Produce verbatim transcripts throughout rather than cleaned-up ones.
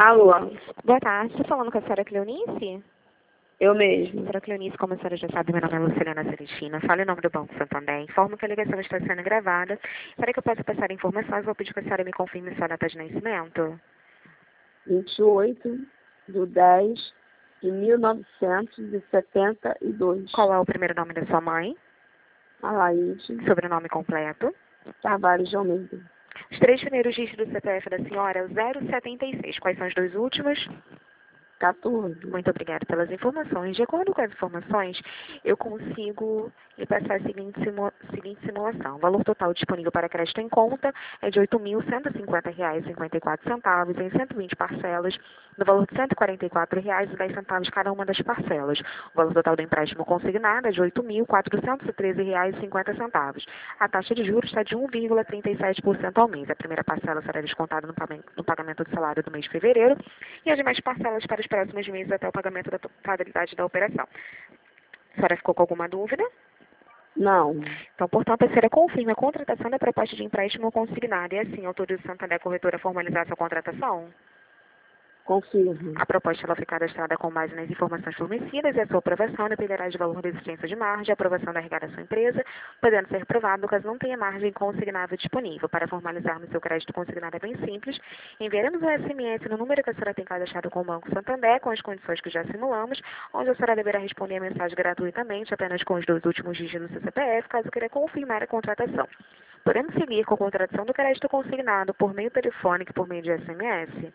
Alô, Boa tarde, estou falando com a senhora Cleonice? eu mesmo. Senhora Cleonice, como a senhora já sabe, meu nome é Lucilena Celestina. Falo em nome do Banco Santander. Informo que a ligação está sendo gravada. Para que eu possa passar informações, vou pedir que a senhora me confirme sua data de nascimento. vinte e oito de dez de mil novecentos e setenta e dois. Qual é o primeiro nome da sua mãe? Alaide Sobrenome completo? Carvalho de Almeida. Os três primeiros dígitos do C P F da senhora é o zero setenta e seis. Quais são os dois últimos? quatorze. Muito obrigada pelas informações. De acordo com as informações, eu consigo lhe passar a seguinte, simu seguinte simulação. O valor total disponível para crédito em conta é de oito mil cento e cinquenta reais e cinquenta e quatro centavos em cento e vinte parcelas, no valor de cento e quarenta e quatro reais e dez centavos cada uma das parcelas. O valor total do empréstimo consignado é de oito mil quatrocentos e treze reais e cinquenta centavos. A taxa de juros está de um vírgula trinta e sete por cento ao mês. A primeira parcela será descontada no no pagamento do salário do mês de fevereiro e as demais parcelas para os próximos meses até o pagamento da totalidade da operação. A senhora ficou com alguma dúvida? Não. Então, portanto, a senhora confirma a contratação da proposta de empréstimo consignado e assim autoriza o Santander Corretora a formalizar sua contratação? Confirmo. A proposta ela foi cadastrada com base nas informações fornecidas e a sua aprovação dependerá de valor da existência de margem, aprovação da regada da sua empresa, podendo ser aprovado caso não tenha margem consignável disponível. Para formalizarmos seu crédito consignado é bem simples. Enviaremos um S M S no número que a senhora tem cadastrado com o Banco Santander, com as condições que já simulamos, onde a senhora deverá responder a mensagem gratuitamente, apenas com os dois últimos dígitos do seu C P F, caso queira confirmar a contratação. Podemos seguir com a contratação do crédito consignado por meio telefônico e por meio de S M S?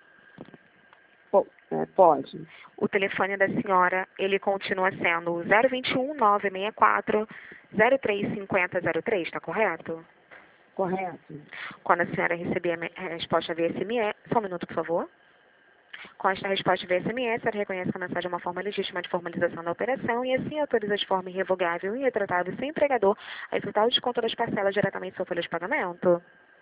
É, pode. O telefone da senhora, ele continua sendo o zero vinte e um, nove seis quatro, zero três cinco zero zero três, está correto? Correto. Quando a senhora receber a, me- a resposta via S M S, só um minuto, por favor. Com esta resposta via S M S, ela reconhece que a mensagem é uma forma legítima de formalização da operação e assim autoriza de forma irrevogável e irretratável seu empregador a executar o desconto das parcelas diretamente em sua folha de pagamento.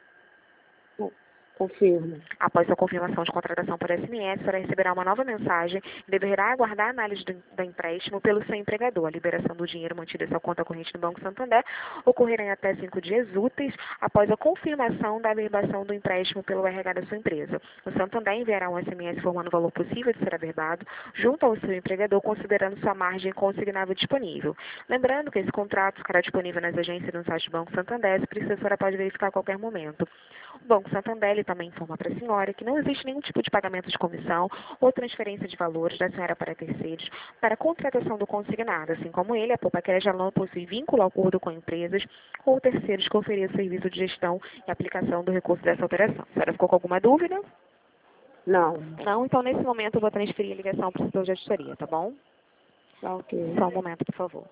Confirmo. Após a confirmação de contratação por S M S, a senhora receberá uma nova mensagem e deverá aguardar a análise do, do empréstimo pelo seu empregador. A liberação do dinheiro mantido em sua conta corrente no Banco Santander ocorrerá em até cinco dias úteis após a confirmação da averbação do empréstimo pelo R H da sua empresa. O Santander enviará um S M S informando o valor possível de ser averbado junto ao seu empregador, considerando sua margem consignável disponível. Lembrando que esse contrato ficará disponível nas agências e no site do Banco Santander, se precisa, a senhora pode verificar a qualquer momento. O Banco Santander ele também informa para a senhora que não existe nenhum tipo de pagamento de comissão ou transferência de valores da senhora para terceiros para a contratação do consignado, assim como ele, a Poupacash não possui vínculo ao acordo com empresas ou terceiros que ofereçam serviço de gestão e aplicação do recurso dessa operação. A senhora ficou com alguma dúvida? Não. Não? Então, nesse momento, eu vou transferir a ligação para o setor de auditoria, tá bom? Tá ok. Só um momento, por favor.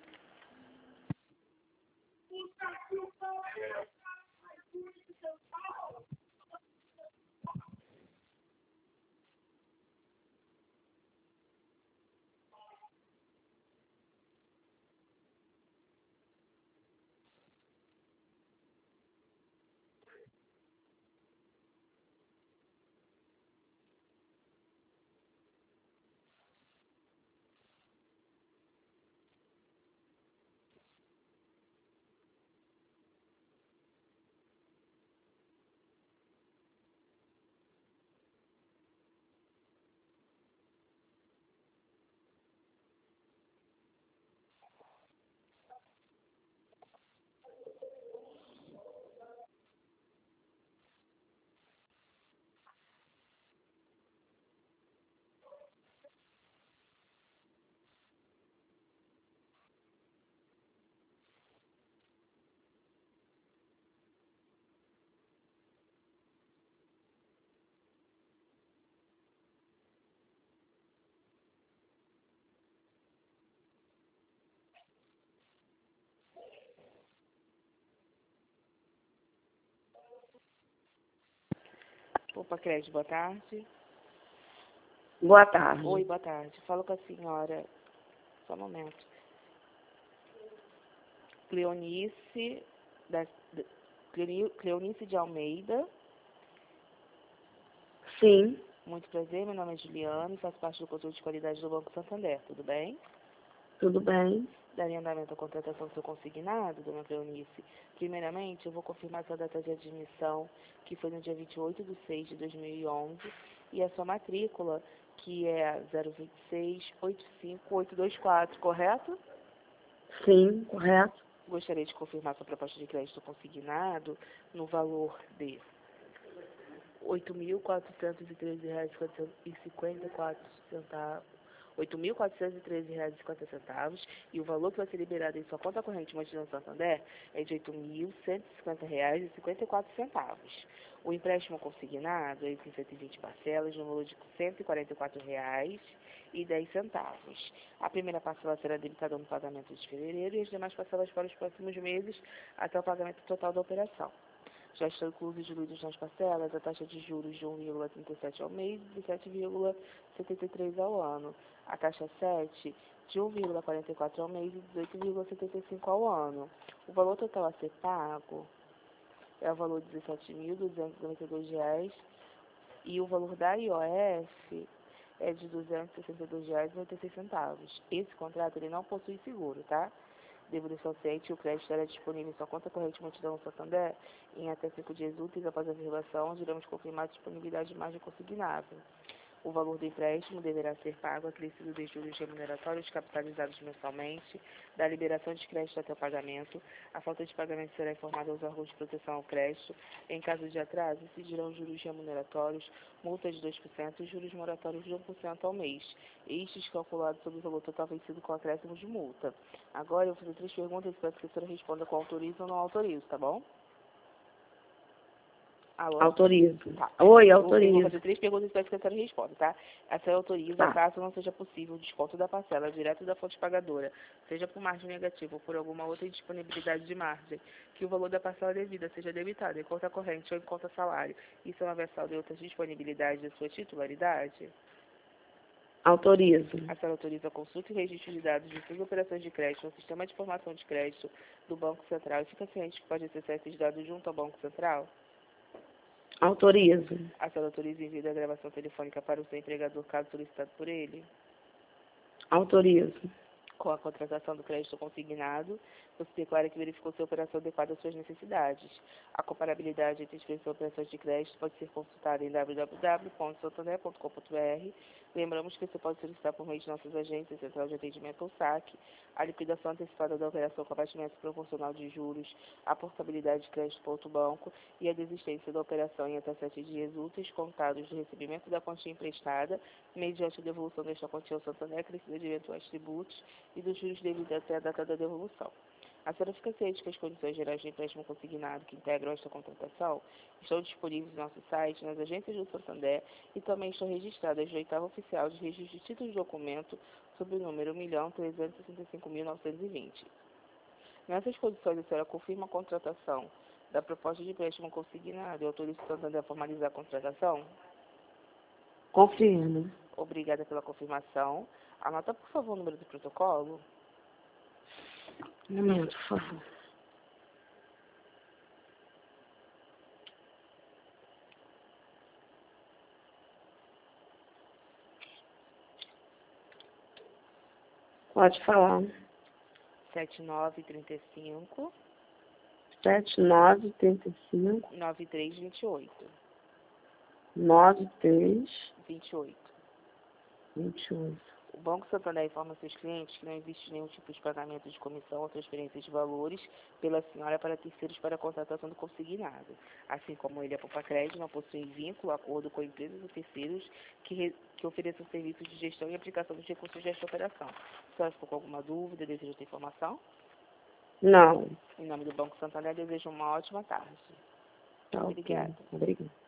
Poupacash, boa tarde. Boa tarde. Oi, boa tarde. Falo com a senhora. Só um momento. Cleonice, da, da, Cleo- Cleonice de Almeida. Sim, Muito prazer, meu nome é Juliana e faço parte do controle de qualidade do Banco Santander, tudo bem? tudo bem. Daria andamento à contratação do seu consignado, dona Cleonice? Primeiramente, eu vou confirmar sua data de admissão, que foi no dia vinte e oito de seis de dois mil e onze, e a sua matrícula, que é zero dois seis oito cinco oito dois quatro, correto? Sim, correto. Gostaria de confirmar sua proposta de crédito consignado no valor de oito mil quatrocentos e treze reais e cinquenta e quatro centavos. oito mil quatrocentos e treze reais e cinquenta centavos, e o valor que vai ser liberado em sua conta corrente Multidão Santander é de oito mil cento e cinquenta reais e cinquenta e quatro centavos. O empréstimo consignado é em cento e vinte parcelas, no valor de cento e quarenta e quatro reais e dez centavos. A primeira parcela será debitada no pagamento de fevereiro e as demais parcelas para os próximos meses até o pagamento total da operação. Já estão inclusos e diluídos nas parcelas a taxa de juros de um vírgula trinta e sete ao mês e sete vírgula setenta e três ao ano. A taxa sete de um vírgula quarenta e quatro ao mês e dezoito vírgula setenta e cinco ao ano. O valor total a ser pago é o valor de dezessete mil duzentos e noventa e dois reais e o valor da I O F é de duzentos e sessenta e dois reais e noventa e seis centavos. Esse contrato ele não possui seguro, tá? Devido ao ciente, o crédito estará disponível em sua conta corrente Multidão Santander em até cinco dias úteis após a averbação, onde iremos confirmar a disponibilidade de margem consignável. O valor do empréstimo deverá ser pago acrescido de juros remuneratórios capitalizados mensalmente, da liberação de crédito até o pagamento. A falta de pagamento será informada aos órgãos de proteção ao crédito. Em caso de atraso, incidirão juros remuneratórios, multa de dois por cento e juros moratórios de um por cento ao mês. Estes calculados sobre o valor total vencido com acréscimo de multa. Agora eu vou fazer três perguntas e peço que a senhora responda com autorizo ou não autorizo, tá bom? Alô? Autorizo. Tá. Oi, Eu autorizo. vou fazer três perguntas e peço que a senhora responda, tá? A senhora autoriza, Tá. caso não seja possível o desconto da parcela direto da fonte pagadora, seja por margem negativa ou por alguma outra indisponibilidade de margem, que o valor da parcela devida seja debitado em conta corrente ou em conta salário, isso é uma versão de outras disponibilidades da sua titularidade? Autorizo. A senhora autoriza a consulta e registro de dados de suas operações de crédito no sistema de informação de crédito do Banco Central e fica ciente que pode acessar esses dados junto ao Banco Central? Autorizo. A senhora autoriza o envio da gravação telefônica para o seu empregador, caso solicitado por ele? Autorizo. Com a contratação do crédito consignado, você declara que verificou sua operação adequada às suas necessidades. A comparabilidade entre as diferentes operações de crédito pode ser consultada em w w w ponto santander ponto com ponto b r. Lembramos que você pode solicitar por meio de nossas agências, Central de Atendimento ou S A C, a liquidação antecipada da operação com abatimento proporcional de juros, a portabilidade de crédito para outro banco e a desistência da operação em até sete dias úteis contados do recebimento da quantia emprestada, mediante a devolução desta quantia ao Santander, acrescida de eventuais tributos e dos juros devidos até a data da devolução. A senhora fica ciente que as condições gerais de empréstimo consignado que integram esta contratação estão disponíveis no nosso site, nas agências do Santander e também estão registradas no oitavo oficial de registro de títulos de documento sob o número um milhão trezentos e sessenta e cinco mil novecentos e vinte. Nessas condições, a senhora confirma a contratação da proposta de empréstimo consignado e autoriza o Santander a formalizar a contratação? Confirmo. Obrigada pela confirmação. Anota, por favor, o número do protocolo. Um momento, por favor. Pode falar. sete nove três cinco, Sete nove trinta e cinco nove três vinte e oito. nove três vinte e oito. vinte e oito. O Banco Santander informa seus clientes que não existe nenhum tipo de pagamento de comissão ou transferência de valores pela senhora para terceiros para a contratação do consignado. Assim como ele, a Poupa Crédito, não possui vínculo, acordo com empresas ou terceiros que, re, que ofereçam serviços de gestão e aplicação dos recursos desta operação. Se a senhora ficou com alguma dúvida, deseja ter informação? Não. Em nome do Banco Santander, desejo uma ótima tarde. Tá, Obrigada. ok. Obrigada.